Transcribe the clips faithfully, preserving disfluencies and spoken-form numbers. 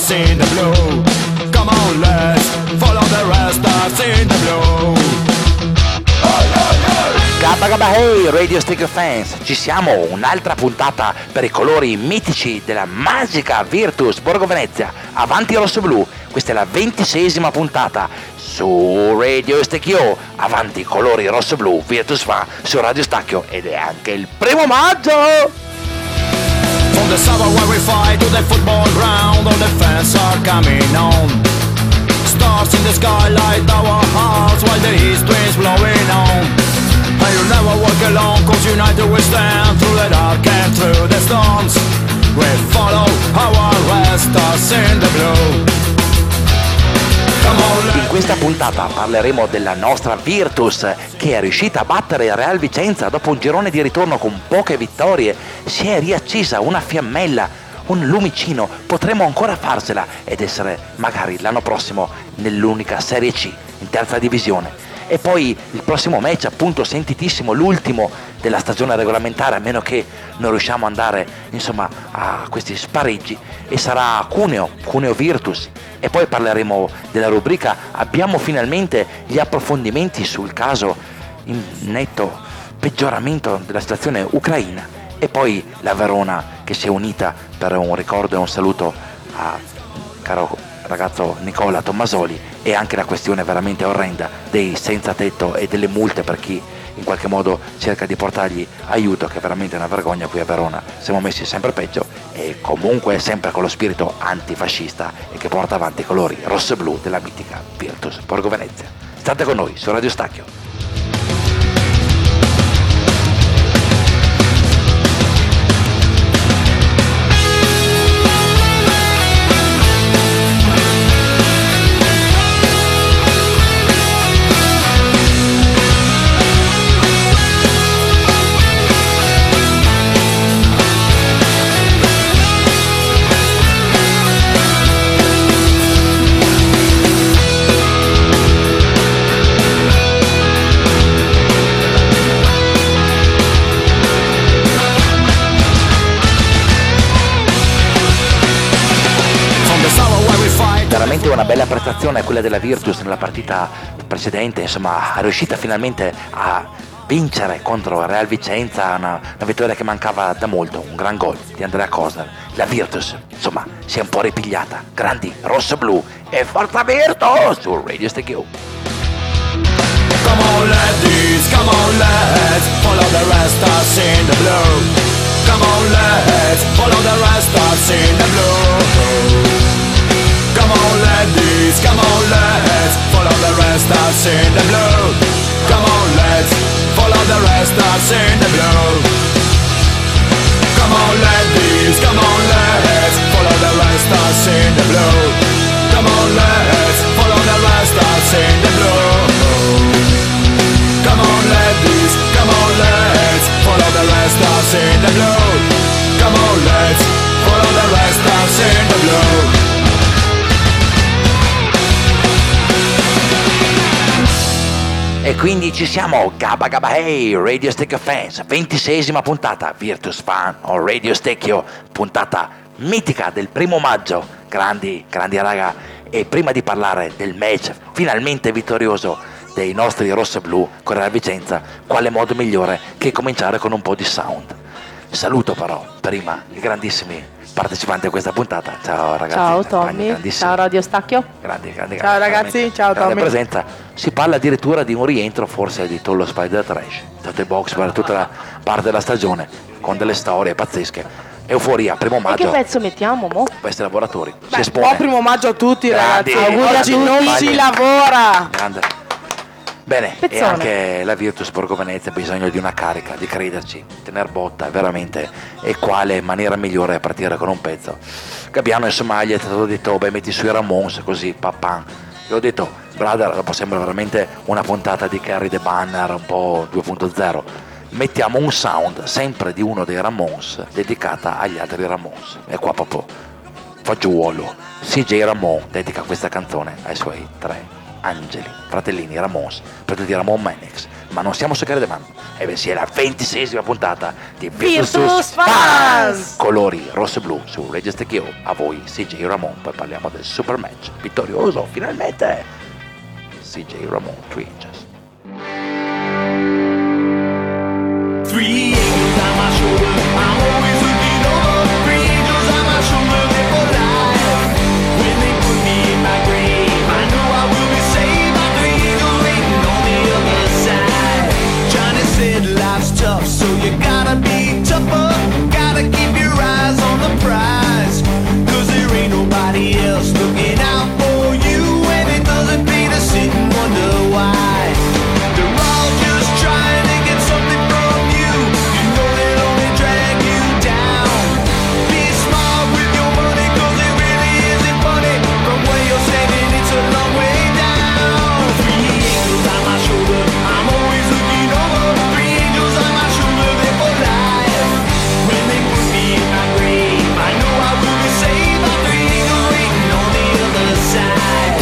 us in the blue. Come on, let's follow the rest us in the blue. Gabba Gabba Hey, Radio Stereo Fans, ci siamo, un'altra puntata per i colori mitici della magica Virtus Borgo Venezia, avanti rosso blu. Questa è la ventiseiesima puntata su Radio Stecchio, avanti colori rosso blu, Virtus fa su Radio Stacchio, ed è anche il primo maggio. From the summer where we fight to the football ground, all the fans are coming on. Stars in the sky light our hearts while the east wind's blowing on. And you'll never walk alone, cause united we stand through the dark and through the storms. We follow our rest us in the blue. In questa puntata parleremo della nostra Virtus, che è riuscita a battere il Real Vicenza dopo un girone di ritorno con poche vittorie. Si è riaccesa una fiammella, un lumicino. Potremo ancora farsela ed essere magari l'anno prossimo nell'unica Serie C in terza divisione. E poi il prossimo match, appunto sentitissimo, l'ultimo della stagione regolamentare, a meno che non riusciamo ad andare insomma a questi spareggi, e sarà Cuneo, Cuneo Virtus. E poi parleremo della rubrica, abbiamo finalmente gli approfondimenti sul caso in netto peggioramento della situazione ucraina, e poi la Verona che si è unita per un ricordo e un saluto a caro ragazzo Nicola Tommasoli, e anche la questione veramente orrenda dei senza tetto e delle multe per chi in qualche modo cerca di portargli aiuto, che è veramente una vergogna. Qui a Verona siamo messi sempre peggio, e comunque sempre con lo spirito antifascista e che porta avanti i colori rosso e blu della mitica Virtus Borgo Venezia. State con noi su Radio Stacchio. Veramente una bella prestazione quella della Virtus nella partita precedente, insomma è riuscita finalmente a vincere contro il Real Vicenza, una, una vittoria che mancava da molto, un gran gol di Andrea Cosner. La Virtus insomma si è un po' ripigliata, grandi rosso-blu, e forza Virtus su Radio Stecchio. Come on ladies, come on let's follow the rest us in the blue. Come on let's follow the rest us in the blue. Come on ladies, come on let's follow the rest us in the blue. Come on let's follow the rest us in the blue. Come on ladies, come on let's follow the rest us in the blue. Come on let's follow the rest us in the blue. Come on ladies, come on let's follow the rest us in the blue. Come on let's follow the rest us in the blue. E quindi ci siamo, Gabba Gabba Hey, Radio Stecchio Fans, ventiseiesima puntata, Virtus Fan o Radio Stecchio, puntata mitica del primo maggio, grandi, grandi raga. E prima di parlare del match finalmente vittorioso dei nostri rossoblu con la Vicenza, quale modo migliore che cominciare con un po' di sound. Saluto però prima i grandissimi partecipanti a questa puntata. Ciao ragazzi. Ciao Tommy, ciao Radio Stacchio. Grandi, grandi, ciao grandi, ragazzi, ciao grande Tommy. Presenza. Si parla addirittura di un rientro forse di Tollo Spider Trash, Tote Box per tutta la parte della stagione, con delle storie pazzesche. Euforia, primo maggio. E che pezzo mettiamo, mo? Questi lavoratori. Beh, si espone. buon primo maggio a tutti, grandi, ragazzi. grandi, Oggi non grandi. si lavora. Grande. Bene, Pezzone. E anche la Virtus Borgo Venezia ha bisogno di una carica, di crederci, tener botta veramente, e quale maniera migliore a partire con un pezzo. Gabbiano insomma gli è stato detto, beh metti sui Ramones così, papà. Gli ho detto, brother, dopo sembra veramente una puntata di Carry the Banner un po' due punto zero. Mettiamo un sound sempre di uno dei Ramones dedicata agli altri Ramones. E qua proprio fagiolo, C J Ramone dedica questa canzone ai suoi tre angeli, fratellini Ramos, preto di Ramon Menix, ma non siamo su Caravan, e bensì è la ventiseiesima puntata di Virtus, Virtus Fans! Fans! Colori rosso e blu su Radio Stecchio, a voi C J Ramon, poi parliamo del super match vittorioso, finalmente! C J Ramon, three inches. Three angels on my shoulder, I'm always looking over. Three angels on my shoulder, they're for life. When they put me in my grave, I know I will be saved by three angels waiting on the other side. Johnny said life's tough, so you gotta be tougher. Gotta keep your eyes on the prize, cause there ain't nobody else looking out for you, and it doesn't pay to sit and wonder why. They're all just trying to get something from you. You know they'll only drag you down. Be smart with your money, cause it really isn't funny. From where you're standing, it's a long way down. Three angels on my shoulder, I'm always looking over. Three angels on my shoulder, they're for life. When they put me in my grave, I know I will be saved by three angels waiting on the other side.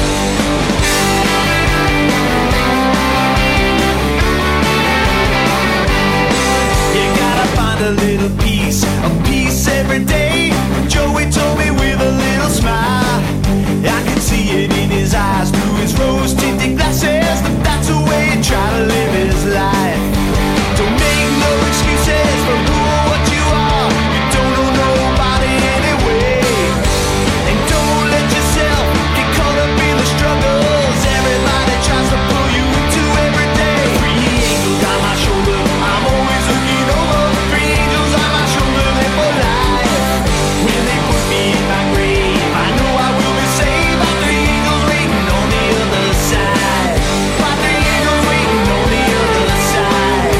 You gotta find a little piece, a piece every day. Joey told me with a little smile. I could see it in his eyes through his rose-tinted glasses, but that's the way he tried to live his life. Don't make no excuses for who or what you are. You don't know nobody anyway. And don't let yourself get caught up in the struggles everybody tries to pull you into every day. Three angels on my shoulder, I'm always looking over. Three angels on my shoulder, they're for life. When they put me in my grave, I know I will be saved by three angels waiting on the other side. By three angels waiting on the other side.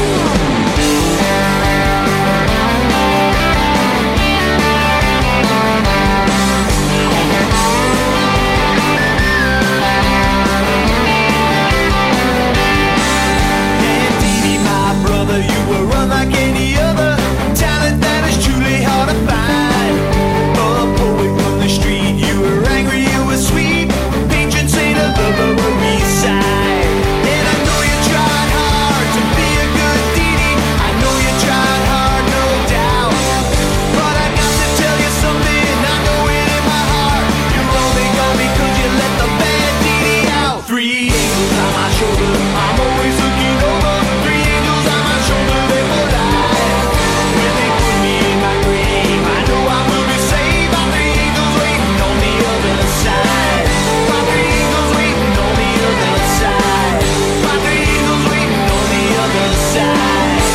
And Dee, my brother, you were unlike any other. Talent that is truly hard to find. A poet from the street, you were angry, you were sweet. Patron saint of the Lower East Side. And I know you tried hard to be a good Dee. I know you tried hard, no doubt. But I got to tell you something, I know it in my heart. You're only gone because you let the bad Dee out. Three angels on my shoulder, I'm always looking over. Three angels on my shoulder, they're for life. When they put me in my grave, I know I will be saved by three angels waiting on the other side. By three angels waiting on the other side. By three angels waiting on the other side.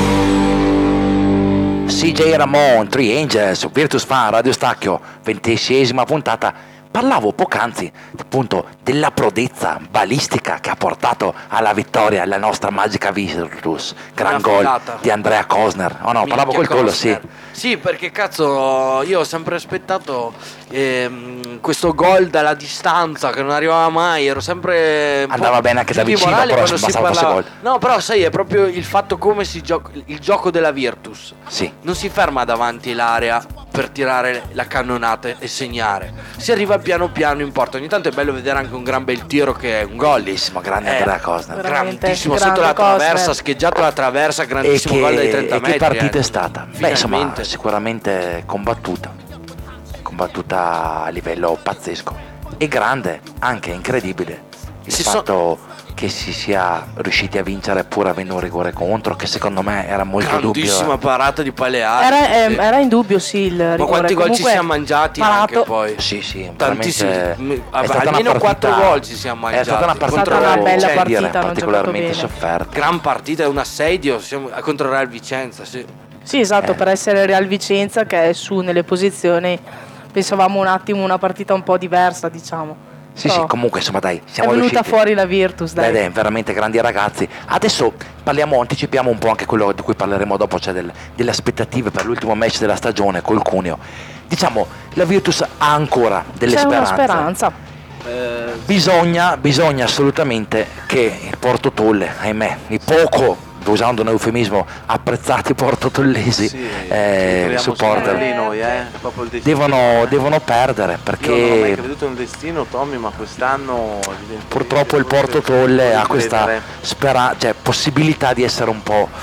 C J Ramon, Three Angels, Virtus Fan, Radio Stacchio, ventiseiesima puntata. Parlavo poc'anzi appunto della prodezza balistica che ha portato alla vittoria la nostra magica Virtus, gran Una gol figata. di Andrea Cosner. Oh no, parlavo col Minchia gol, sì. Costner. Sì, perché cazzo, io ho sempre aspettato ehm, questo gol dalla distanza che non arrivava mai, ero sempre un po' Andava bene anche da giù di vicino, morale però quando si bastava fosse parlava. gol. No, però sai, è proprio il fatto come si gioca, il gioco della Virtus. Sì. Non si ferma davanti l'area per tirare la cannonata e segnare. Si arriva piano piano in porta. Ogni tanto è bello vedere anche un gran bel tiro che è un gol. Bellissimo, grande Eh, Andrea Cosner. Veramente Grandissimo, grande sotto la traversa, Cosner. scheggiato la traversa, E grandissimo gol dai che, trenta e metri. che partita eh. è stata? Beh, insomma, Finalmente. sicuramente combattuta. Combattuta a livello pazzesco. E grande, anche incredibile. Il Si so- fatto che si sia riusciti a vincere pur avendo un rigore contro, che secondo me era molto dubbio. Grandissima parata di Paleari. Era, sì. ehm, era in dubbio sì il rigore. Ma quanti gol ci Comunque, siamo mangiati parato. anche poi? Sì, sì, Tantissimi. veramente M- è stata almeno una partita- quattro gol ci siamo È stata una mangiati. partita, È stata una bella c'è da dire, partita, hanno particolarmente giocato bene. sofferta. Gran partita, è un assedio siamo, contro il Real Vicenza, sì. Sì, esatto, Eh. per essere Real Vicenza che è su nelle posizioni, pensavamo un attimo una partita un po' diversa, diciamo. Sì, Però sì, comunque insomma dai, è siamo venuta riusciti. fuori la Virtus, dai. Ed è veramente grandi ragazzi. Adesso parliamo, anticipiamo un po' anche quello di cui parleremo dopo, cioè del- delle aspettative per l'ultimo match della stagione col Cuneo. Diciamo, la Virtus ha ancora delle C'è una speranze. speranza. Eh, Bisogna, bisogna assolutamente che il Porto Tolle, ahimè, il poco usando un eufemismo, apprezzati portotollesi Sì, eh, supporter lì noi, eh? Proprio il destino, devono, eh. devono perdere, perché io non ho mai creduto nel destino, Tommy, ma quest'anno evidentemente purtroppo il dovete- Portotolle dovete ha questa credere. spera- cioè, possibilità di essere un po'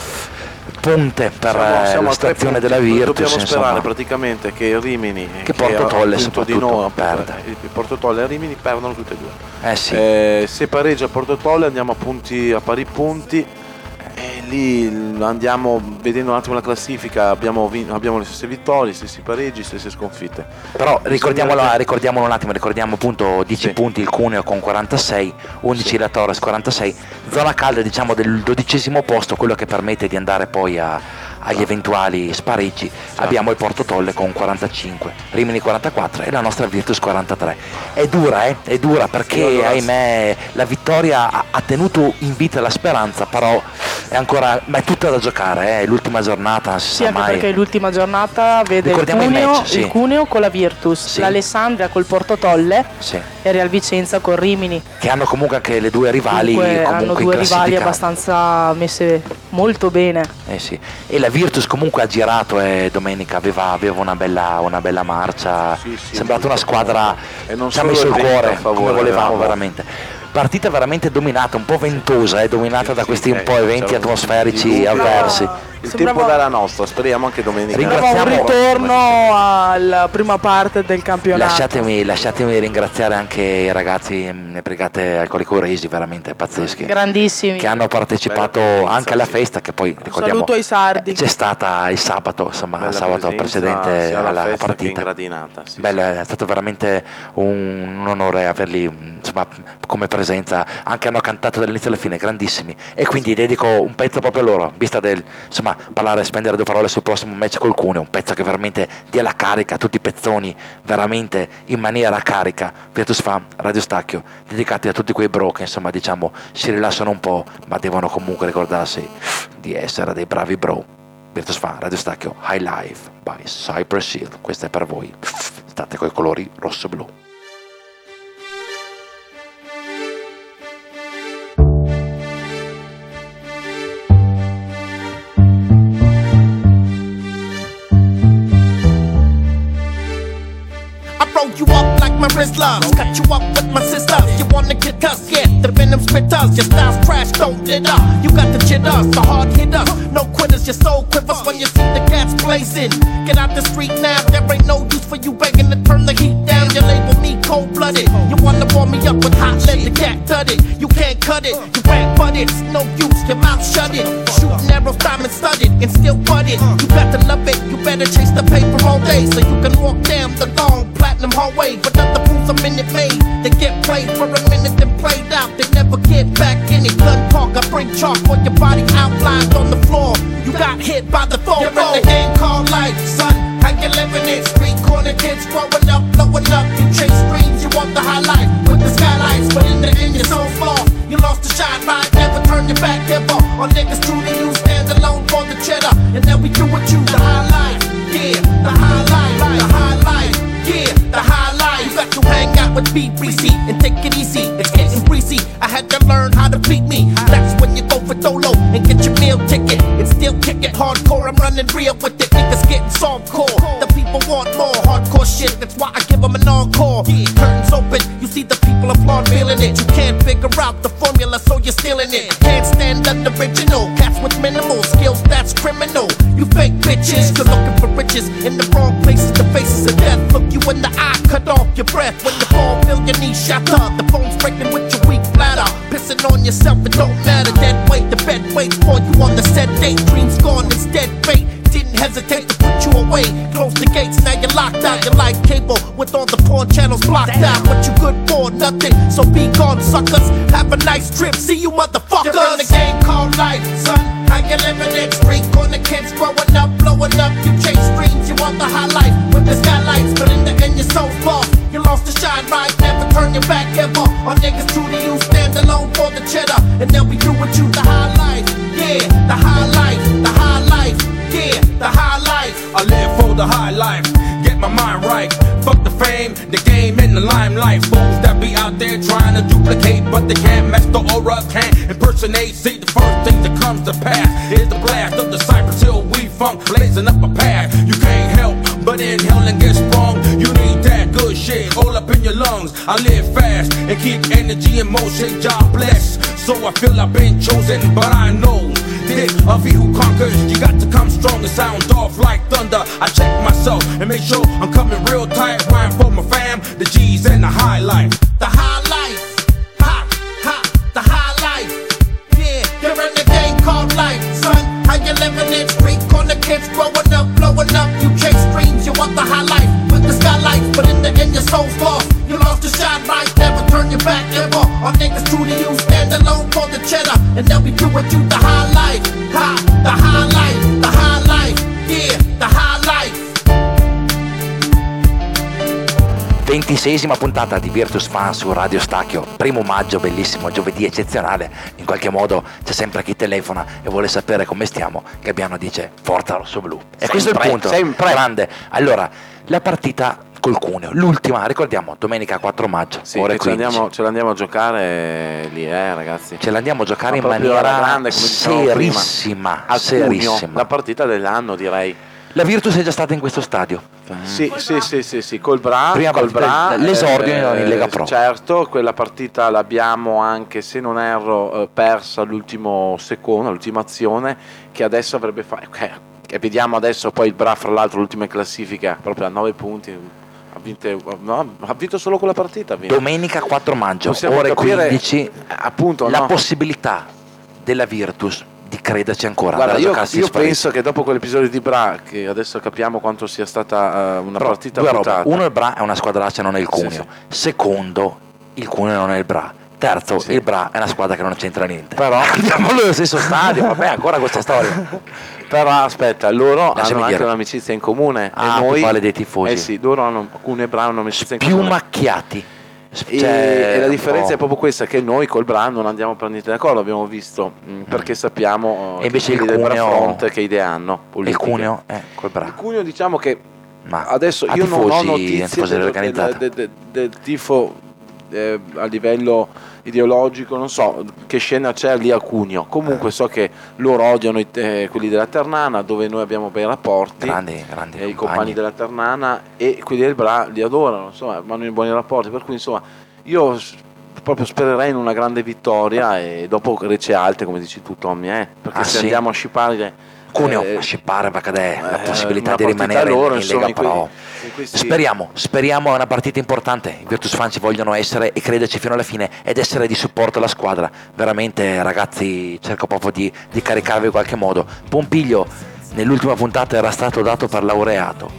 ponte per Siamo- eh, siamo la a tre situazione punti. della Noi Virtus, dobbiamo sperare insomma. praticamente che il Rimini Che Portotolle appunto di soprattutto noi, perda. il Portotolle e il Rimini perdono tutte e due. Eh sì. Eh, se pareggia il Portotolle andiamo a punti a pari punti e lì andiamo vedendo un attimo la classifica, abbiamo, vin- abbiamo le stesse vittorie, gli stessi pareggi, le stesse sconfitte. Però ricordiamolo, Bisogna- ricordiamolo un attimo, ricordiamo appunto dieci Sì. punti il Cuneo con quarantasei, undici Sì. la Torres quarantasei, zona calda diciamo del dodicesimo posto, quello che permette di andare poi a, agli eventuali spareggi. Abbiamo il Portotolle con quarantacinque, Rimini quarantaquattro e la nostra Virtus quarantatré. È dura, eh? È dura perché Sì, allora- ahimè la vittoria ha, ha tenuto in vita la speranza, però è ancora, ma è tutta da giocare, eh? È l'ultima giornata, non si Sì, sa anche mai. perché l'ultima giornata vede il Ricordiamo i Cuneo, match, sì. il Cuneo con la Virtus, Sì. l'Alessandria col Portotolle Sì. e Real Vicenza con Rimini. Che hanno comunque anche le due rivali Comunque comunque hanno in due rivali classifica. abbastanza messe molto bene. Eh sì. E la Virtus comunque ha girato e domenica aveva, aveva una, bella, una bella marcia, Sì, sì, è sembrata una molto squadra e non ci ha solo messo il il vento cuore a favore, come volevamo avevamo. veramente. Partita veramente dominata, un po' ventosa, eh, dominata Sì, da sì, questi un eh, po' eventi c'era un- atmosferici di dubbio. avversi. Il Sembrava- tempo darà nostra, speriamo anche domenica. Ringraziamo- Sembrava un ritorno alla prima parte del campionato. Lasciatemi, lasciatemi ringraziare anche i ragazzi delle Brigate Alcolico Resi, veramente pazzeschi, Grandissimi. che hanno partecipato Bella presenza, anche alla sì. festa, che poi ricordiamo Saluto ai sardi. c'è stata il sabato, insomma, Bella sabato presenza precedente sia alla alla festa che in partita. gradinata. Sì, Bello, è stato veramente un, un onore averli insomma, come presenza, anche hanno cantato dall'inizio alla fine, grandissimi, e quindi dedico un pezzo proprio a loro, vista del insomma parlare, spendere due parole sul prossimo match col Cuneo, un pezzo che veramente dia la carica, tutti i pezzoni veramente in maniera carica. Virtus Fan, Radio Stacchio, dedicati a tutti quei bro che insomma diciamo si rilassano un po', ma devono comunque ricordarsi di essere dei bravi bro. Virtus Fan, Radio Stacchio, High Life by Cypress Hill, questa è per voi, state coi colori rosso-blu. I roll you up like my wrist loves. Cut you up with my sisters. You wanna get us? Yeah, the venom spitters. Your style's trash, don't let up. You got the jitters, the hard hitters. No quitters, your soul quivers when you see the gas blazing. Get out the street now, there ain't no use for you begging to turn the heat down. You label me cold blooded. You wanna warm me up with hot lead, the cat thudded. You can't cut it, you ran butted. It's no use, your mouth shut it. Shooting arrows, diamond studded, and still budded. You got to love it, you better chase the paper all day so you can walk down the long platinum hallway. But other fools a minute made, they get played for a minute then played out. They never get back in it. Gun talk, I bring chalk on your body outlined on the floor. You got hit by the phone. You're in the game called life, son. How you living it? Street corner kids growing up, blowing up. You chase dreams, you want the high life with the skylights, but in the end you're so far. You lost the shot, right? Never turn your back ever. On niggas true to you, stand alone for the cheddar, and then we do what you the high life. Yeah, the high life, the high life. Yeah, the high life. You got to hang out with me, Breezy, and take it easy. It's getting breezy. I had to learn how to beat me. That's when you go for dolo and get your meal ticket. It's still kicking hardcore. I'm running real with it. Niggas getting softcore. The people want more hardcore shit. That's why I give them an encore. Curtains open. You see the people applaud, feeling it. You can't figure out the formula, so you're stealing it. Can't stand the original. Cats with minimal skills, that's criminal. You fake bitches, you're looking for riches in the wrong places. The faces of death look you in the eye, cut off your breath. When you fall, feel your knees shatter. The phone's breaking with your weak bladder. Pissing on yourself, it don't matter. Dead weight, the bed waits for you on the set date. Dreams gone, it's dead fate. Didn't hesitate to put you away. Close the gates, now you're locked out. You're like cable with all the porn channels blocked out. What you good for? Nothing. So be gone, suckers. Have a nice trip. See you, motherfuckers. You're in the game called life, son. How you living it? Street corner kids growing up, blowing up. You chase dreams, you want the high life with the skylights, but in the end you're so lost. You lost the shine, right? Never turn your back ever. All niggas true to you, stand alone for the cheddar, and then we do what you the high life. Yeah, the high life, the high life. Yeah, the high life. I live for the high life, get my mind right. Fuck the fame, the game, and the limelight. Fools that be out there trying to duplicate, but they can't match the aura, can't impersonate. See, the first thing that comes to pass is the blast of the Cypress Hill weed funk, blazing up a path. You can't help but inhale and get sprung. You need that good shit all up in your lungs. I live fast and keep energy in motion. God bless. So I feel I've been chosen, but I know this of he who conquers. You got to come strong and sound off like thunder. I check myself and make sure I'm coming real tight. Rhyme for my fam, the G's and the high life. The high life, ha, ha, the high life. Yeah, you're in the game called life, son. How you living it? Street corner kids growing up, blowing up. You chase dreams, you want the high life with the skylight, but in the end your soul's lost. You lost the shine right, never turn your back ever. All niggas true to you, stand alone for the cheddar, and they'll be true with you. The high life, ha, the high life, the high life, yeah, the high life. ventiseiesima puntata di Virtus Fan su Radio Stacchio, primo maggio, bellissimo, giovedì eccezionale. In qualche modo c'è sempre chi telefona e vuole sapere come stiamo. Gabbiano dice Forza Rosso Blu. E Sempre, questo è il punto, sempre. grande. Allora, la partita col Cuneo, l'ultima, ricordiamo, domenica quattro maggio, Sì, ore che ce, quindici. l'andiamo, ce l'andiamo a giocare lì, eh ragazzi. Ce l'andiamo a giocare Ma in proprio maniera alla grande, come dicevamo prima. serissima, A serissima. Cuneo, la partita dell'anno, direi. La Virtus è già stata in questo stadio. Sì, sì, sì, sì, sì, col Bra, Prima col partita, Bra, l'esordio in Lega Pro. Certo, quella partita l'abbiamo anche, se non erro, eh, persa all'ultimo secondo, l'ultima azione, che adesso avrebbe fatto. Eh, e vediamo adesso poi il Bra, fra l'altro, l'ultima classifica, proprio a nove punti. Ha vinto, no, ha vinto solo quella partita. Vinto. Domenica quattro maggio, Possiamo ore capire, quindici, eh, appunto, la no? possibilità della Virtus di crederci ancora. Guarda, da io, giocarsi io in Parigi. penso che dopo quell'episodio di Bra, che adesso capiamo quanto sia stata uh, una Però, partita due robe. buttata. Uno, il Bra è una squadraccia, non è il Sì, Cuneo. sì. Secondo, il Cuneo non è il Bra. Terzo, Sì. il Bra è una squadra che non c'entra niente. Però- andiamo nello stesso stadio, vabbè, ancora questa storia. Però aspetta, loro Lasciami hanno anche dire. un'amicizia in comune. Ah, e noi, tu parli dei tifosi. Eh sì, loro hanno, Cuneo e Bra hanno un'amicizia in Più comune. macchiati. E, Cioè, e la differenza oh. è proprio questa, che noi col Bra non andiamo per niente d'accordo, abbiamo visto, mh, perché sappiamo E invece quelli il del Cuneo- Brafront che idee hanno. E il politiche. Cuneo è col Bra. Il Cuneo, diciamo che Ma adesso a io non ho tifosi, notizie tifosi del, organizzati. del, del, del tifo eh, a livello ideologico, non so che scena c'è lì a Cuneo. Comunque so che loro odiano i, eh, quelli della Ternana, dove noi abbiamo bei rapporti, Grandi, grandi eh, i compagni. compagni della Ternana, e quelli del Bra li adorano, insomma, vanno in buoni rapporti, per cui insomma io s- proprio spererei in una grande vittoria e dopo Rece Alte, come dici tu Tommy, eh, perché Ah, se sì? andiamo a scippare Cuneo eh, a scippare va cadere la eh, possibilità una di partita rimanere loro, in insomma, Lega in que- Pro. in questi- Speriamo, speriamo, è una partita importante. I Virtus Fan ci vogliono essere e crederci fino alla fine ed essere di supporto alla squadra. Veramente ragazzi, cerco proprio di, di caricarvi in qualche modo. Pompiglio nell'ultima puntata era stato dato per laureato,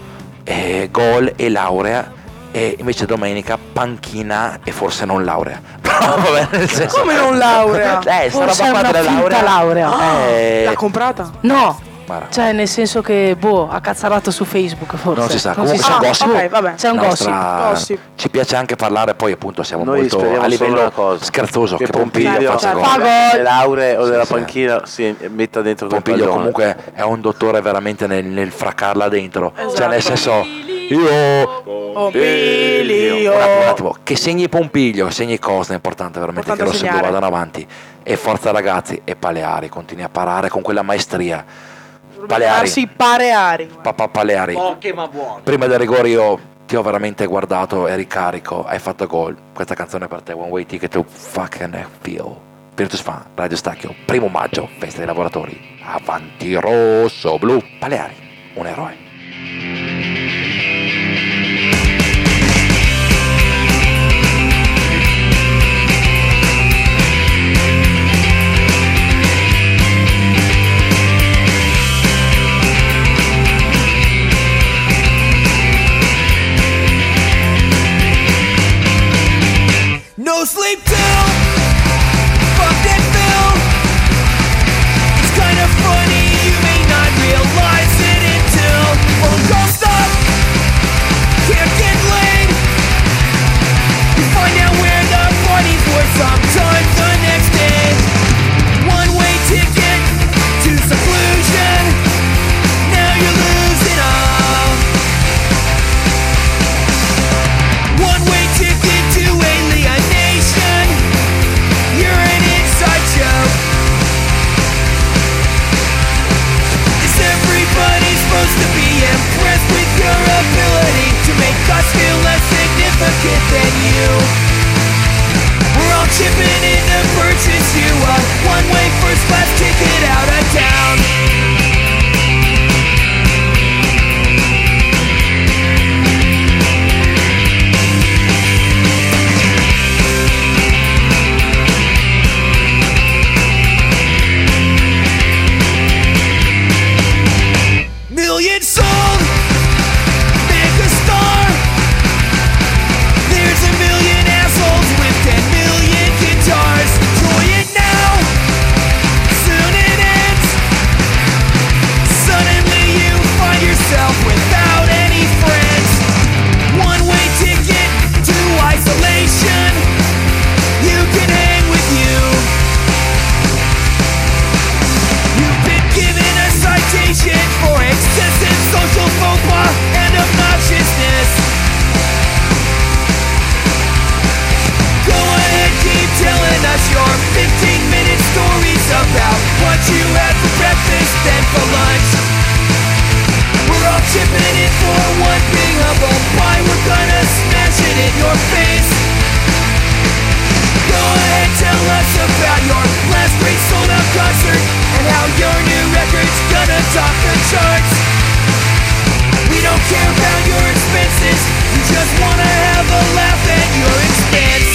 e gol e laurea, e invece domenica panchina e forse non laurea. Però vabbè, nel senso, Come non laurea? Eh, sta Forse roba è qua una della finta laurea. laurea. Eh, L'ha comprata? No, guarda. cioè nel senso che boh, ha cazzarato su Facebook forse. Non si sa, Non comunque si c'è un sa. gossip. Ok, vabbè. C'è un Nostra- Gossip. Ci piace anche parlare, poi appunto siamo Noi molto speriamo a solo livello una cosa, scherzoso che, che Pompiglio Pompiglio faccia certo. gol. Fa gol. delle lauree o Sì, della sì. panchina si metta dentro quel Pompiglio pallone. comunque è un dottore veramente nel, nel fraccarla dentro, Esatto. cioè nel senso io Pompiglio. un attimo, un attimo, che segni Pompiglio, che segni Costa, è importante veramente Importante che lo seguo, segnare. vadano avanti, e forza ragazzi, e Paleari continui a parare con quella maestria. Paleari, Darsi pareari. papà Paleari, Poche ma buone. prima del rigore io ti ho veramente guardato, eri carico, hai fatto gol, questa canzone è per te, One Way Ticket to fucking feel. Virtus Fan, Radio Stacchio, primo maggio, festa dei lavoratori, avanti rosso blu, Paleari, un eroe. No sleep till fucked and filled. It's kind of funny, you may not realize it until than you. We're all chipping in to purchase you a one-way first class ticket out of town. Million sold, make a star. There's a million assholes with ten million guitars. Enjoy it now, soon it ends. Suddenly you find yourself without any friends. One-way ticket to isolation. You can hang with you. You've been given a citation for excessive social faux pas and obnoxiousness. Go ahead, keep telling us your fifteen minute stories about what you had for breakfast and for lunch. We're all chipping in for one big humble pie. We're gonna smash it in your face. Go ahead, tell us about your last great sold out concert and how your new record's gonna top the charts. We don't care about your expenses, we just wanna have a laugh at your expense.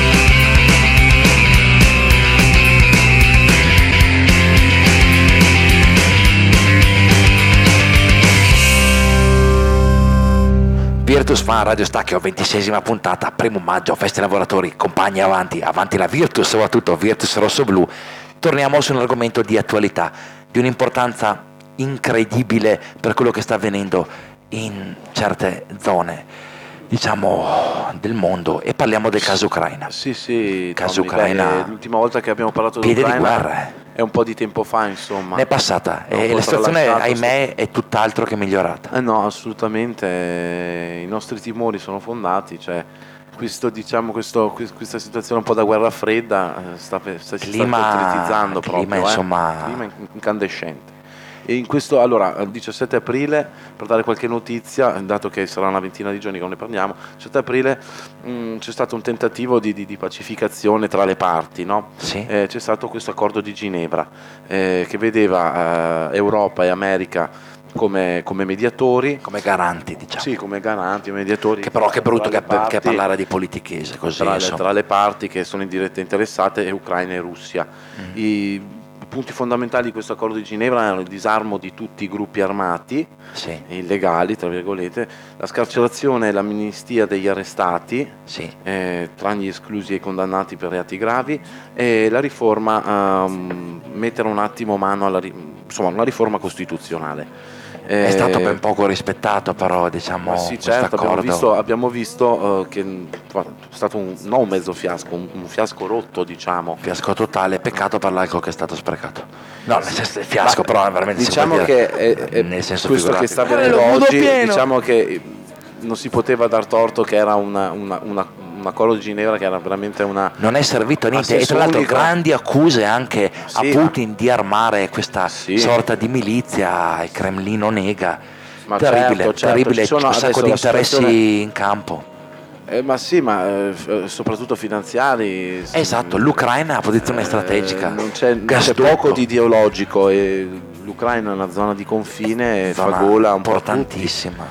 Virtus fa Radio Stacchio, ventiseiesima puntata, primo maggio, feste lavoratori, compagni avanti, avanti la Virtus, soprattutto Virtus rosso-blu. Torniamo su un argomento di attualità, di un'importanza incredibile per quello che sta avvenendo in certe zone, diciamo, del mondo, e parliamo del caso Ucraina. Sì, sì, Caso Tommy, Ucraina, beh, l'ultima volta che abbiamo parlato di piede di Ucraina guerra, eh. è un po' di tempo fa, insomma. Ne è passata Non e può la situazione, tralasciato, ahimè, è tutt'altro che migliorata. Eh no, assolutamente, eh, i nostri timori sono fondati, cioè questo, diciamo, questo, quest- questa situazione un po' da guerra fredda eh, sta, sta, si Clima- sta concretizzando clima, proprio, insomma- eh? Clima in- incandescente. E in questo, allora, il diciassette aprile, per dare qualche notizia, dato che sarà una ventina di giorni che non ne parliamo, il diciassette aprile mh, c'è stato un tentativo di, di, di pacificazione tra le parti, no? Sì. Eh, c'è stato questo accordo di Ginevra eh, che vedeva eh, Europa e America come, come mediatori. Come garanti, diciamo. Sì, come garanti, mediatori. Che però che brutto tra che, le parti, che parlare di politichese così. tra, le, insomma. tra le parti che sono in diretta interessate, e Ucraina e Russia. Mm. I punti fondamentali di questo accordo di Ginevra erano il disarmo di tutti i gruppi armati, Sì, illegali, tra virgolette, la scarcerazione e l'amnistia degli arrestati, sì. eh, tranne gli esclusi e i condannati per reati gravi, e la riforma, ehm, mettere un attimo mano alla ri- insomma, una riforma costituzionale. È Eh, stato ben poco rispettato, però, diciamo, ma sì, questo certo, abbiamo accordo. visto, abbiamo visto eh, che è stato un, non un mezzo fiasco, un, un fiasco rotto, diciamo. Fiasco totale, peccato per l'alcol che è stato sprecato. No, nel senso, fiasco, però veramente si Diciamo può che dire, è, è nel senso questo che figurato. sta Eh, avvenendo lo budo oggi, pieno. diciamo che non si poteva dar torto che era una, una, una, un accordo di Ginevra che era veramente una... Non è servito a niente, A e senso tra l'altro unico. grandi accuse anche Sì, a Putin di armare questa Sì. sorta di milizia, il Cremlino nega. Ma terribile, certo, certo, terribile, ci sono c'è un sacco adesso di la interessi situazione- in campo. Eh, ma sì, ma eh, f- soprattutto finanziari. sì. Esatto, l'Ucraina ha posizione Eh, strategica. non c'è, non c'è Gasdotto. poco di ideologico, e l'Ucraina è una zona di confine, fa Zona gola un po' a tutti. importantissima.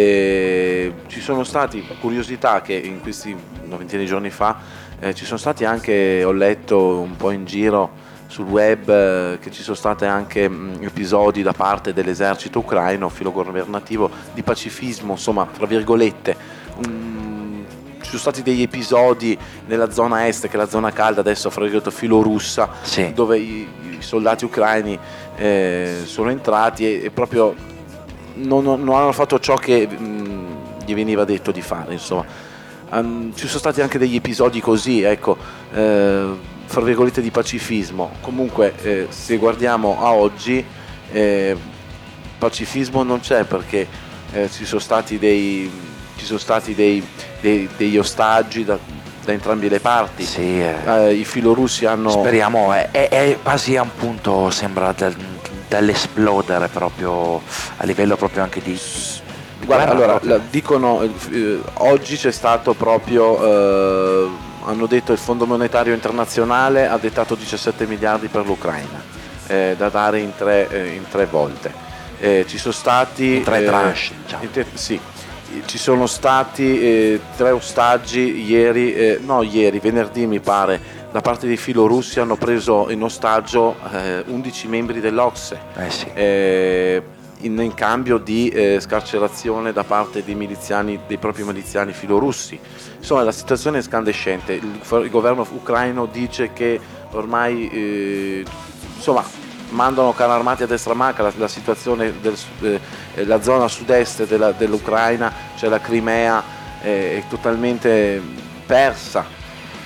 E ci sono stati, curiosità, che in questi una ventina di giorni fa eh, ci sono stati anche, ho letto un po' in giro sul web, eh, che ci sono stati anche mh, episodi da parte dell'esercito ucraino filogovernativo di pacifismo, insomma, tra virgolette. Um, ci sono stati degli episodi nella zona est, che è la zona calda adesso, fra virgolette filorussa, Sì. dove i, i soldati ucraini eh, sono entrati e, e proprio non, non hanno fatto ciò che mh, gli veniva detto di fare, insomma. Um, ci sono stati anche degli episodi così, ecco, eh, fra virgolette di pacifismo. Comunque, eh, se guardiamo a oggi, eh, pacifismo non c'è, perché eh, ci sono stati dei ci sono stati dei, dei- degli ostaggi da, da entrambe le parti. Sì, eh. Eh, i filorussi hanno Speriamo, è, è- è quasi a un punto, sembra, del- dall'esplodere proprio a livello proprio anche di Guarda, Guarda, allora, proprio. la- dicono, eh, oggi c'è stato proprio, eh, hanno detto il Fondo Monetario Internazionale ha dettato diciassette miliardi per l'Ucraina, eh, da dare in tre, eh, in tre volte. Eh, ci sono stati... In tre eh, tranche, diciamo. in te- sì, ci sono stati eh, tre ostaggi ieri, eh, no ieri, venerdì mi pare, da parte dei filorussi hanno preso in ostaggio eh, undici membri dell'Ocse. Eh sì. Eh, in, in cambio di eh, scarcerazione da parte dei miliziani, dei propri miliziani filorussi. Insomma, la situazione è scandescente. Il, il governo ucraino dice che ormai eh, insomma mandano carri armati a destra manca, la, la situazione del, eh, la zona sud-est della, dell'Ucraina, cioè la Crimea, eh, è totalmente persa.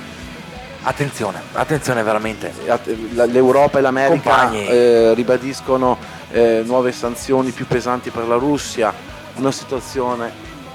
Attenzione, attenzione veramente. L'Europa e l'America Compagni. eh, ribadiscono eh, nuove sanzioni più pesanti per la Russia, una situazione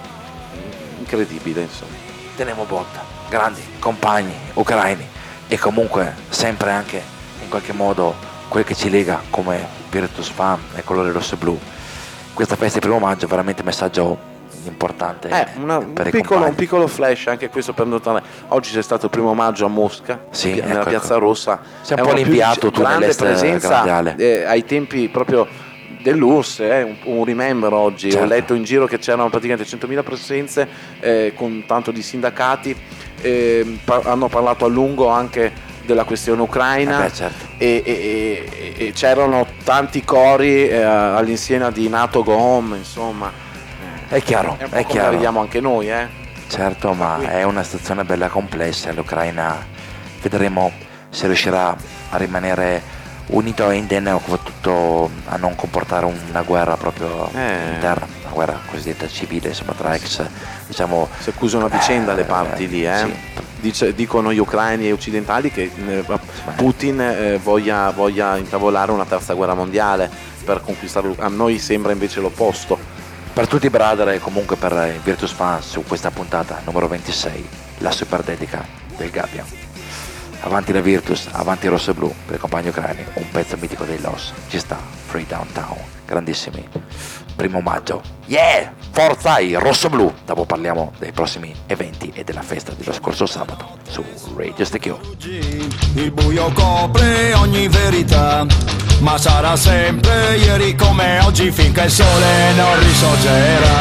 incredibile, insomma. Teniamo botta, grandi compagni ucraini e comunque sempre anche in qualche modo quel che ci lega come Virtus Fan e colore rosso e blu. Questa festa di primo maggio è veramente un messaggio importante Eh, una- un, per i piccolo, un compagni. piccolo flash anche questo per notare. Oggi c'è stato il primo maggio a Mosca, Sì, nella ecco, Piazza ecco. Rossa. Sei un È po' una più limpiato tu grande nell'est presenza grandiale. eh, ai tempi proprio dell'U R S S, eh, un, un remember oggi. Certo. Ho letto in giro che c'erano praticamente centomila presenze eh, con tanto di sindacati, eh, par- hanno parlato a lungo anche della questione ucraina. Eh beh, certo. e, e- e- e c'erano tanti cori eh, all'insieme di NATO Go Home, insomma. È chiaro, È un po' è come la chiaro. vediamo anche noi, eh. Certo, ma è una situazione bella complessa. L'Ucraina vedremo se riuscirà a rimanere unito e indenne o soprattutto a non comportare una guerra proprio Eh. interna, una guerra cosiddetta civile, insomma, tra ex, diciamo. Si accusano a vicenda le parti eh, lì, eh. sì. Dice- dicono gli ucraini e occidentali che eh, Putin eh, voglia, voglia intavolare una terza guerra mondiale per conquistare l'Ucraina. A noi sembra invece l'opposto. Per tutti i brother e comunque per i Virtus Fan su questa puntata numero ventisei, la super dedica del Gabbia. Avanti la Virtus, avanti rosso e blu, per i compagni ucraini, un pezzo mitico dei Loss, ci sta, Free Downtown, grandissimi. Primo maggio, yeah! Forza i rosso blu! Dopo parliamo dei prossimi eventi e della festa dello scorso sabato su Radio Stecchio. Il buio copre ogni verità, ma sarà sempre ieri come oggi finché il sole non risorgerà.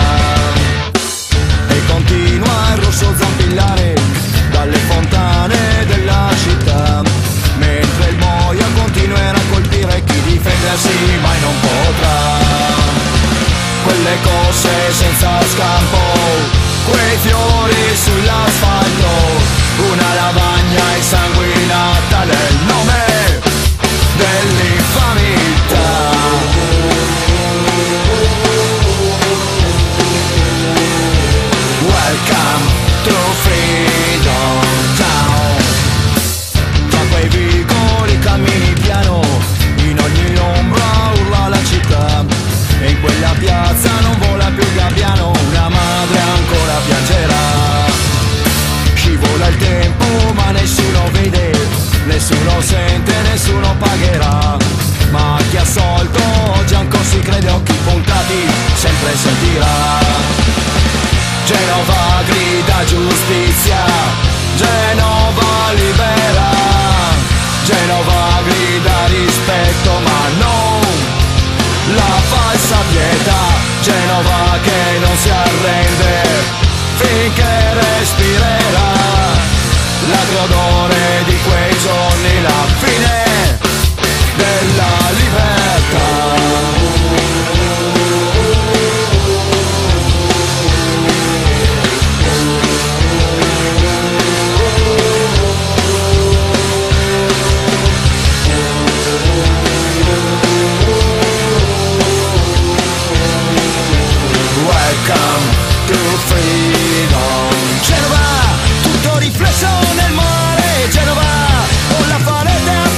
E continua il rosso zampillare dalle fontane della città, mentre il boia continuerà a colpire chi difendersi mai non potrà. Quelle cose senza scampo, quei fiori sull'asfalto, una lavagna insanguinata nel nome dell'infamità. Welcome to Freedom Town. Tra quei vicoli cammini piano, in ogni ombra urla la città, e in quella piazza non vola più il gabbiano, una madre ancora piangerà. Scivola il tempo ma nessuno vede, nessuno sente, nessuno pagherà, ma chi ha assolto oggi ancora si crede, occhi puntati sempre sentirà. Genova grida giustizia, Genova libera, Genova grida rispetto ma non la falsa pietà. Genova che non si arrende finché respirerà l'agrodore di quei giorni, la fine della libertà. Welcome to freedom. Genova, tutto riflesso nel mare. Genova, con la parete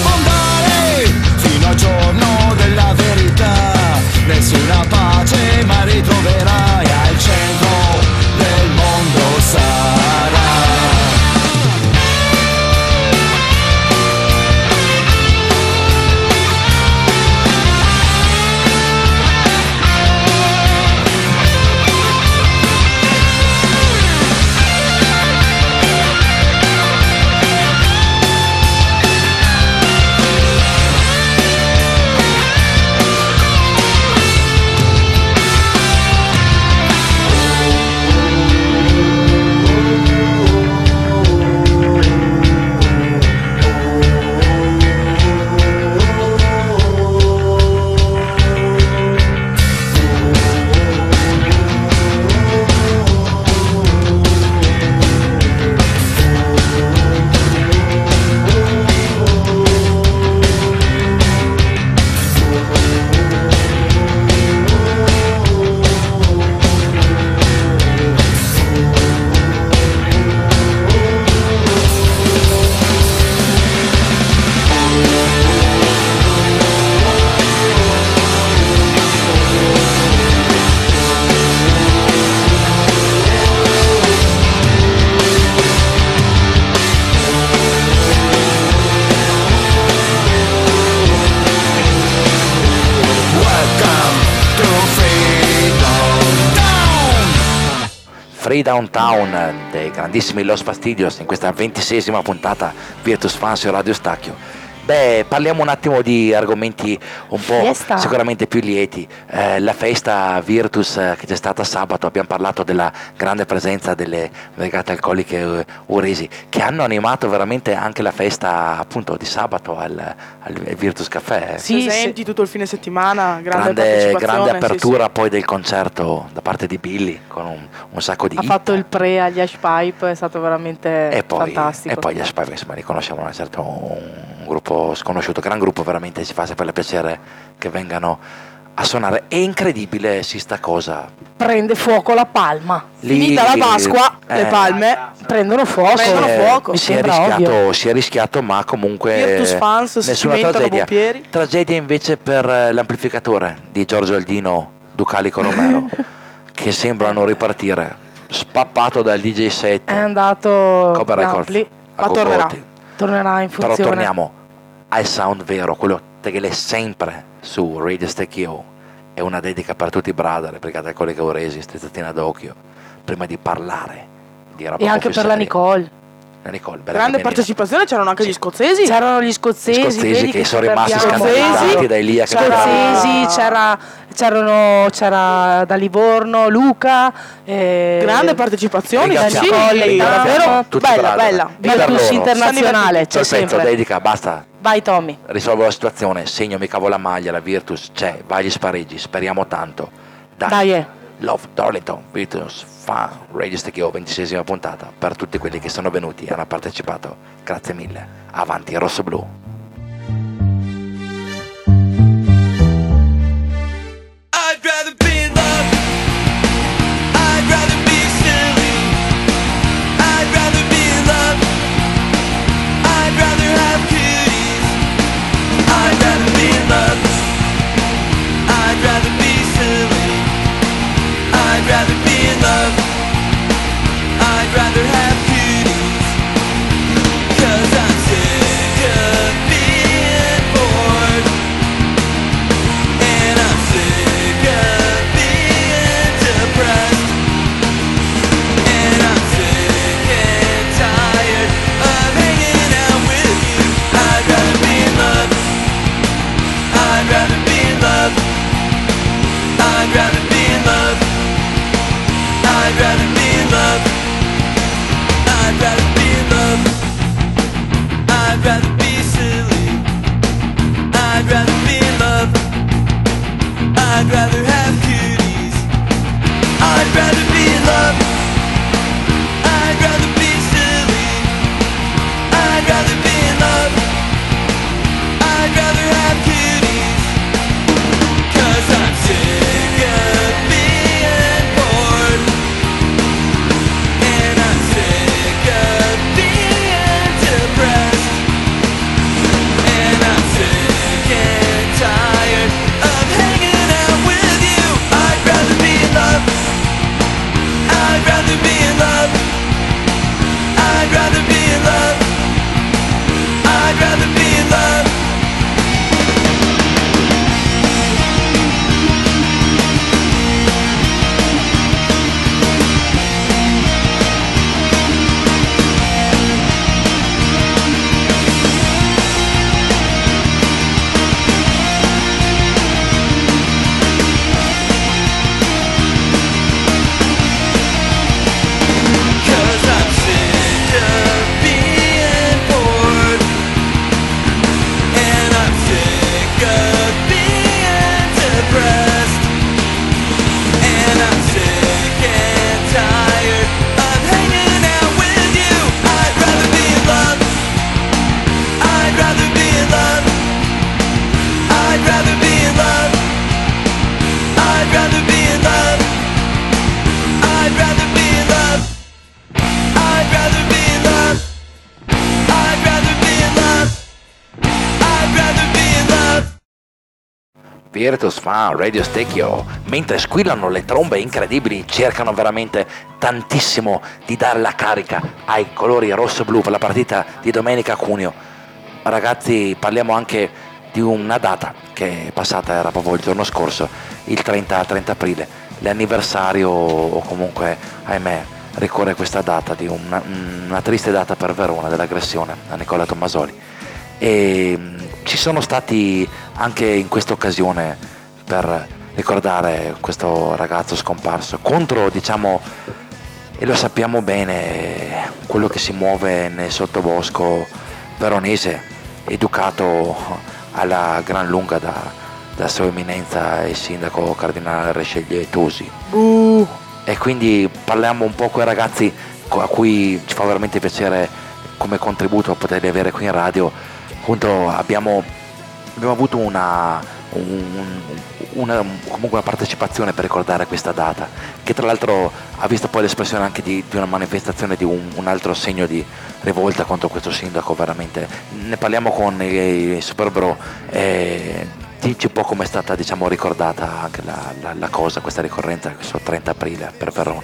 Free Downtown dei grandissimi Los Fastidios in questa ventiseiesima puntata Virtus Fan su Radio Stacchio. Beh, parliamo un attimo di argomenti un po' Fiesta. sicuramente più lieti. Eh, la festa Virtus eh, che c'è stata sabato, abbiamo parlato della grande presenza delle brigate alcoliche eh, uresi, che hanno animato veramente anche la festa appunto di sabato al, al Virtus Café. Sì, presenti tutto il fine settimana, grande, grande, partecipazione, grande apertura sì, sì. poi del concerto da parte di Billy con un, un sacco di Ha hit. fatto il pre agli Ash Pipe, è stato veramente e poi, fantastico. e poi gli Aspire, insomma, li conosciamo, un certo un gruppo sconosciuto, gran gruppo veramente, ci fa sempre piacere che vengano a suonare. È incredibile sì sta cosa. Prende fuoco la palma. Lì- Finita la Pasqua, eh, le palme prendono fuoco. Prendono Si è- fuoco. Mi si è sembra rischiato, ovvio. si è rischiato, ma comunque Virtus fans si nessuna cimentano tragedia. pompieri. Tragedia invece per eh, l'amplificatore di Giorgio Aldino Ducalico Romero che sembrano ripartire, spappato dal D J set È andato Cobra Records Napoli, a ma tornerà. Cocotti. tornerà in Però funzione. torniamo al sound vero, quello che è sempre su Radio Stecchio. È una dedica per tutti i brother, le brigate alcoliche uresi, strizzatina d'occhio, prima di parlare di roba E anche per la confessionale. Nicole. La Nicole, bella Grande cagnolina. partecipazione, c'erano anche gli scozzesi. C'erano gli scozzesi, Gli scozzesi vedi che sono super rimasti piano. scandalizzati Scozzesi, da Elia che scozzesi, c'era, c'erano, c'era da Livorno Luca, eh, Grande partecipazione, Ringraziamo. sì, Ringraziamo. davvero Tutti bella, bravi. bella. E per Virtus loro. internazionale, c'è Perfetto, sempre. dedica, basta. Vai Tommy. Risolvo la situazione, segno mi cavo la maglia, la Virtus c'è, vai agli spareggi, speriamo tanto. Dai, Dai, eh. Love Darlington, Virtus, Fan, Radio Stecchio, ventiseiesima puntata, per tutti quelli che sono venuti e hanno partecipato, grazie mille, avanti Rosso Blu. I'd rather be in love. I'd rather be silly. I'd rather be in love. I'd rather have cuties. I'd rather be in love. I'd rather be silly. I'd rather be in love. I'd rather have cuties. 'Cause I'm sick of being bored. And I'm sick of being depressed. And I'm sick and tired of hanging out with you. I'd rather be in love. I'd rather be in love. I'd rather be in love. I'd rather be in love. I'd rather be in love. I'd rather be silly. I'd rather be in love. I'd rather have cuties. I'd rather be in love. I'd rather be silly. I'd rather be in love. I'd rather have cuties. 'Cause I'm sick of being bored. And I'm sick of being depressed. And I'm sick and tired of hanging out with you. I'd rather be in love. I'd rather be in love. I'd rather be in love. I'd rather be in love. Cause I'm sick of being bored. And I'm sick of being depressed. And I'm sick and tired of hanging out with you. I'd rather be in love. I'd rather be in love. I'd rather be in love. I'd rather be in love. I'd rather be in love. I'd rather be in love. I'd rather be in love. I'd rather be in love. Virtus Fan, Radio Stecchio, mentre squillano le trombe incredibili, cercano veramente tantissimo di dare la carica ai colori rosso-blu per la partita di domenica a Cuneo. Ragazzi, parliamo anche di una data che è passata, era proprio il giorno scorso, il trenta aprile, l'anniversario, o comunque, ahimè, ricorre questa data di una, una triste data per Verona dell'aggressione a Nicola Tommasoli. E mh, ci sono stati anche in questa occasione, per ricordare questo ragazzo scomparso, contro, diciamo, e lo sappiamo bene, quello che si muove nel sottobosco veronese, educato alla gran lunga da, da sua eminenza il sindaco cardinale Richelieu Tosi. Uh. E quindi parliamo un po' con i ragazzi a cui ci fa veramente piacere come contributo poterli avere qui in radio. Appunto abbiamo, abbiamo avuto una, un, una, comunque una partecipazione per ricordare questa data, che tra l'altro ha visto poi l'espressione anche di, di una manifestazione di un, un altro segno di rivolta contro questo sindaco. Veramente ne parliamo con i, i Super Bro e dici un po' come è stata, diciamo, ricordata anche la, la, la cosa, questa ricorrenza, questo trenta aprile per Verona.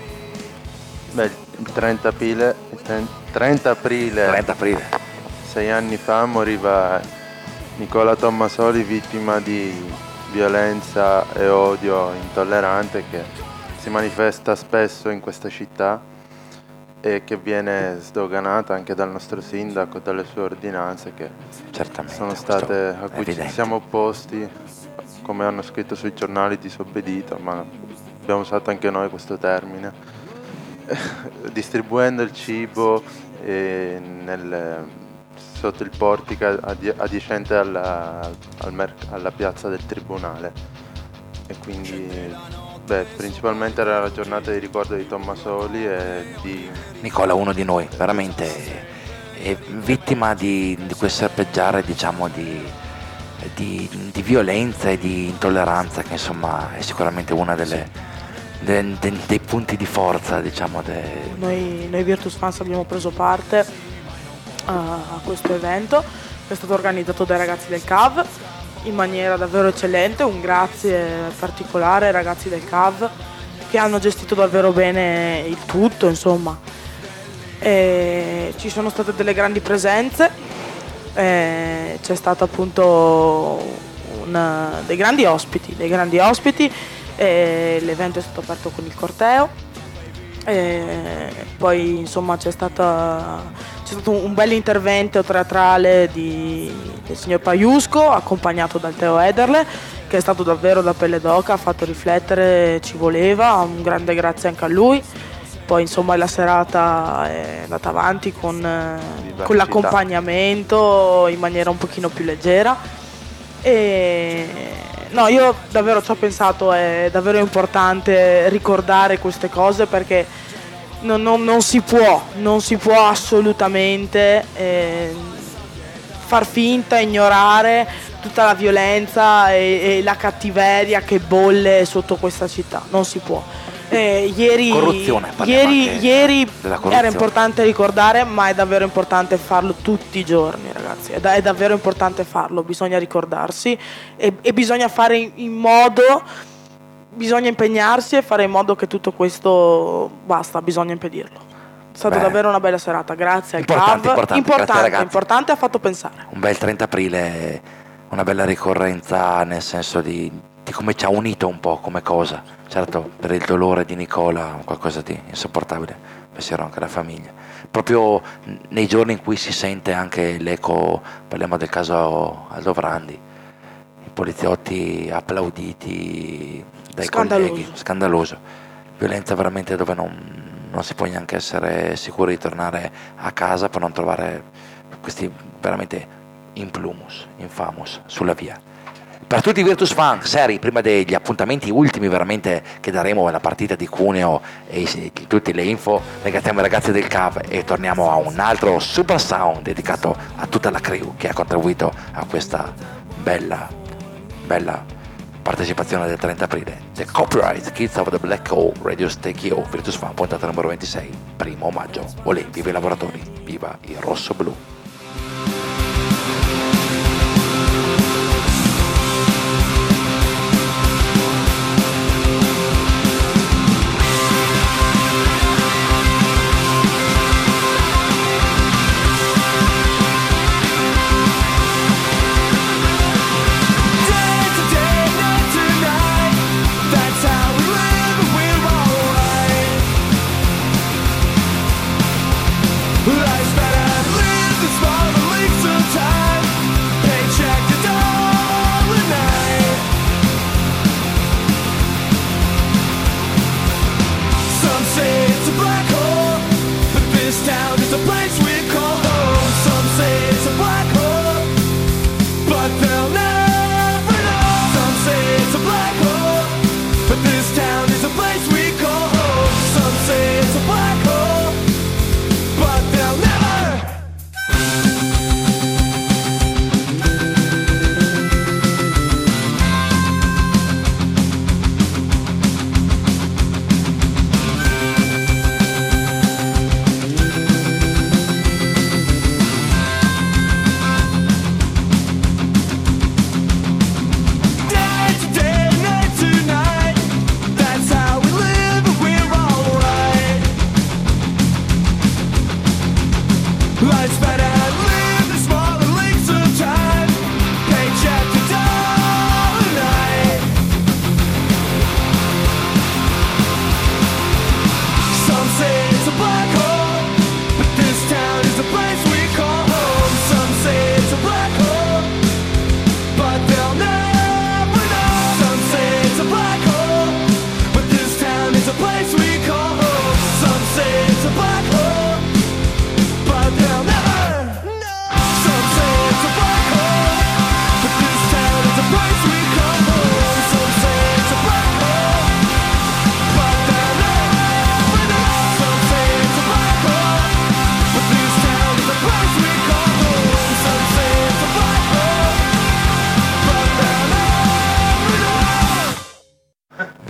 Beh, il trenta aprile, trenta aprile, trenta aprile, sei anni fa moriva Nicola Tommasoli, vittima di violenza e odio intollerante che si manifesta spesso in questa città e che viene sdoganata anche dal nostro sindaco, dalle sue ordinanze che certamente sono state, a cui evidente. ci siamo opposti, come hanno scritto sui giornali, disobbedito, ma abbiamo usato anche noi questo termine, distribuendo il cibo eh, nel, sotto il portico adiacente alla, al merc- alla piazza del Tribunale. E quindi, beh, principalmente era la giornata di ricordo di Tommasoli e di... Nicola, uno di noi, veramente è vittima di, di quel serpeggiare, diciamo, di, di, di violenza e di intolleranza, che insomma è sicuramente una delle, de, de, dei punti di forza, diciamo. De... Noi, noi Virtus Fans abbiamo preso parte a, a questo evento che è stato organizzato dai ragazzi del C A V in maniera davvero eccellente. Un grazie particolare ai ragazzi del C A V che hanno gestito davvero bene il tutto, insomma. E ci sono state delle grandi presenze, e c'è stato appunto una, dei grandi ospiti, dei grandi ospiti e l'evento è stato aperto con il corteo. E poi insomma c'è, stata, c'è stato un bel intervento teatrale di, del signor Paiusco, accompagnato dal Teo Ederle, che è stato davvero da pelle d'oca, ha fatto riflettere, ci voleva, un grande grazie anche a lui. Poi insomma la serata è andata avanti con, con l'accompagnamento in maniera un pochino più leggera. E no, io davvero ci ho pensato, è davvero importante ricordare queste cose perché non, non, non si può, non si può assolutamente eh, far finta, ignorare tutta la violenza e, e la cattiveria che bolle sotto questa città, non si può. Eh, ieri corruzione, ieri, ieri corruzione. Era importante ricordare, ma è davvero importante farlo tutti i giorni, ragazzi. È, da, è davvero importante farlo, bisogna ricordarsi e, e bisogna fare in, in modo, bisogna impegnarsi e fare in modo che tutto questo basta, bisogna impedirlo. È stata Beh, davvero una bella serata, grazie al importante, C A V. importante, Importante, grazie, ragazzi. importante, ha fatto pensare. Un bel trenta aprile, una bella ricorrenza nel senso di, di come ci ha unito un po' come cosa. Certo, per il dolore di Nicola, qualcosa di insopportabile, penserò anche alla famiglia. Proprio nei giorni in cui si sente anche l'eco, parliamo del caso Aldo Vrandi, i poliziotti applauditi dai Scandaloso. colleghi, scandaloso. Violenza veramente dove non, non si può neanche essere sicuri di tornare a casa per non trovare questi veramente implumus, infamus sulla via. Per tutti i Virtus Fan seri, prima degli appuntamenti ultimi veramente che daremo alla partita di Cuneo e i, tutte le info, ringraziamo i ragazzi del C A V e torniamo a un altro super sound dedicato a tutta la crew che ha contribuito a questa bella, bella partecipazione del trenta aprile. The Copyright Kids of the Black Hole Radio Stake You, Virtus Fan, puntata numero ventisei, primo maggio. Olè, viva i lavoratori, viva il rosso blu.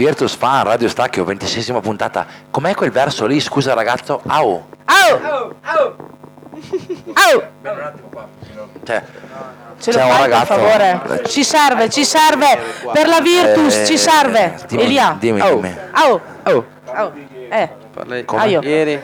Virtus Fan, Radio Stacchio, ventiseiesima puntata. Com'è quel verso lì? Scusa ragazzo. Au. Au! Au! Au! Cioè, Ce lo c'è un fai per ragazzo. favore? Ci serve, ci serve. Per la Virtus Eh, ci serve. dimmi, Elia. dimmi, Au. dimmi. Au. Oh, Au. Eh. parli Come? Aio. ieri.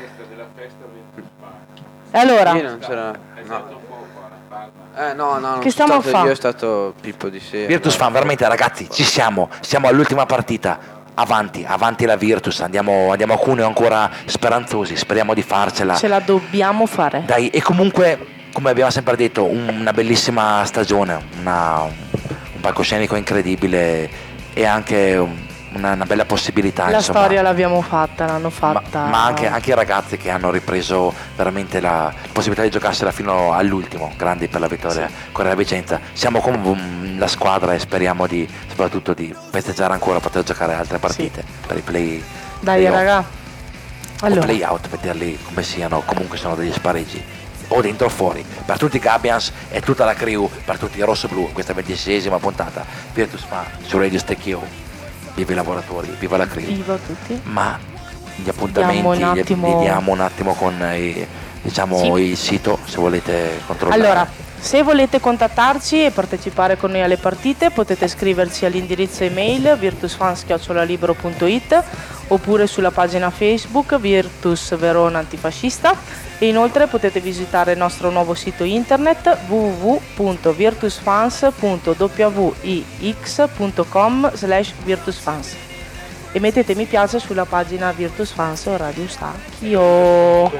E allora? Ieri non c'era. No. Eh no, no, non Che sono stiamo a stato fa'? io, è stato Pippo di sera. Virtus Fan, veramente ragazzi, ci siamo. Siamo all'ultima partita. Avanti, avanti la Virtus. Andiamo, andiamo a Cuneo ancora speranzosi. Speriamo di farcela. Ce la dobbiamo fare. Dai, e comunque, come abbiamo sempre detto, una bellissima stagione, una, un palcoscenico incredibile e anche un- una, una bella possibilità. La insomma. storia l'abbiamo fatta, l'hanno Ma, fatta. ma anche, anche i ragazzi che hanno ripreso veramente la possibilità di giocarsela fino all'ultimo, grandi per la vittoria con la Vicenza. Siamo come un- la squadra e speriamo di soprattutto di festeggiare ancora, poter giocare altre partite per i play. Dai play-off raga. o Allora, play out, vederli come siano, comunque sono degli spareggi o dentro o fuori, per tutti i Gabians e tutta la crew, per tutti i rossoblu, questa ventiseiesima puntata Virtus Fan su Radio Stecchio. Viva i lavoratori, viva la crew. viva a tutti. Ma gli appuntamenti Diamo un li- attimo- li diamo un attimo con i- diciamo Sì. il sito, se volete controllare. Allora, se volete contattarci e partecipare con noi alle partite, potete scriverci all'indirizzo email virtusfans chiocciola libero punto it oppure sulla pagina Facebook Virtus Verona Antifascista, e inoltre potete visitare il nostro nuovo sito internet w w w punto virtusfans punto wix punto com slash virtusfans e mettete mi piace sulla pagina Virtus Fans Radio Stacchio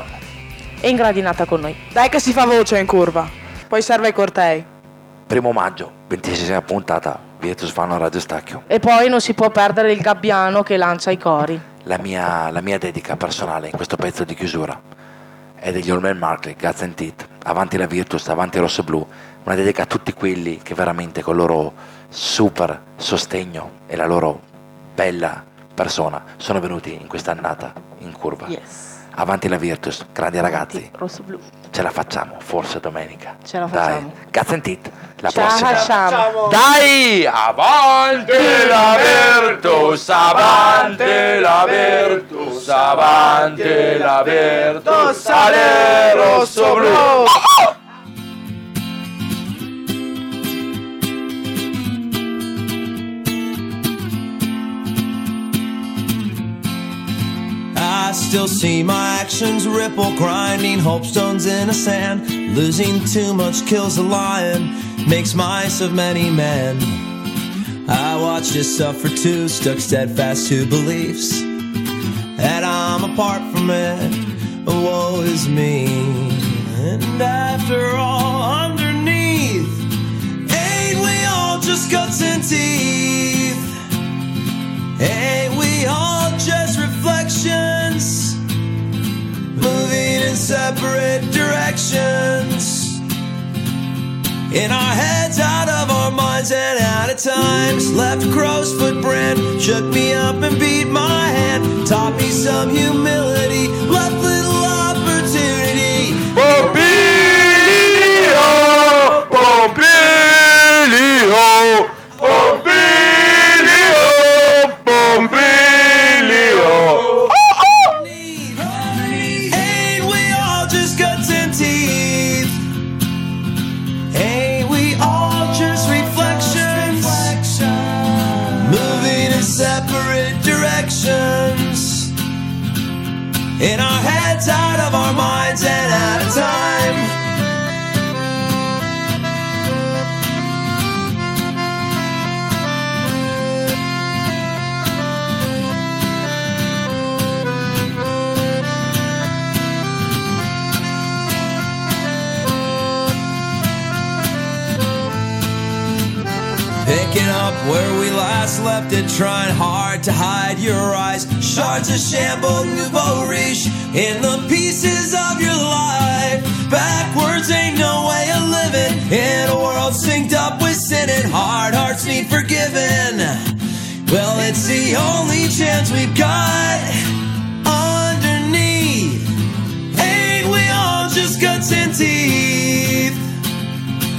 e ingradinata con noi. Dai che si fa voce in curva. Poi serve ai cortei. Primo maggio, ventiseiesima puntata, Virtus Fan Radio Stacchio. E poi non si può perdere il gabbiano che lancia i cori. La mia, la mia dedica personale in questo pezzo di chiusura è degli Allman Markley, Guts and Teeth, avanti la Virtus, avanti il Rosso Blu, una dedica a tutti quelli che veramente con il loro super sostegno e la loro bella persona sono venuti in questa annata in curva. Yes. Avanti la Virtus, grandi ragazzi, Rosso blu. ce la facciamo, forse domenica. Ce la Dai, facciamo. Guts and Teeth, la Ce la prossima. facciamo. Dai, avanti la Virtus, avanti la Virtus, avanti la Virtus, sale rosso blu. I still see my actions ripple, grinding hope stones in the sand. Losing too much kills a lion, makes mice of many men. I watch you suffer too, stuck steadfast to beliefs that I'm apart from it. Woe is me. And after all, underneath, ain't we all just guts and teeth? Ain't we all just reflections, moving in separate directions? In our heads, out of our minds, and out of times. Left a crow's footprint, shook me up and beat my hand. Taught me some humility, left little opportunity. Pompilio, Pompilio, Pompilio, Pompilio. Ain't we all just guts and teeth? Ain't we all just reflections, moving in separate directions? In our heads, out of our minds, and out of time. Picking up where we last left it, trying hard to hide your eyes. Shards of shamble, nouveau riche, in the pieces of your life. Backwards ain't no way of living, in a world synced up with sin, and hard hearts need forgiving. Well, it's the only chance we've got. Underneath, ain't we all just guts and teeth?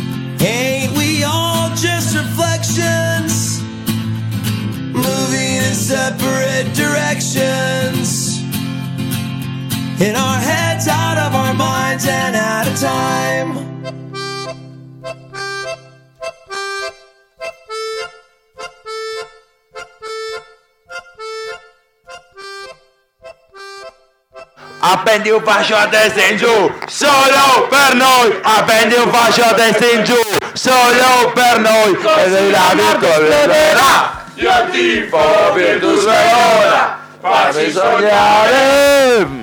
Ain't we all just reflections, moving in opposite directions, in our heads, out of our minds, and out of time. Appendi un fascio a destra in giù, solo per noi. Appendi un fascio a destra in giù, solo per noi. E la Virtus verrà. Io tifo Virtus Verona, facci sognare.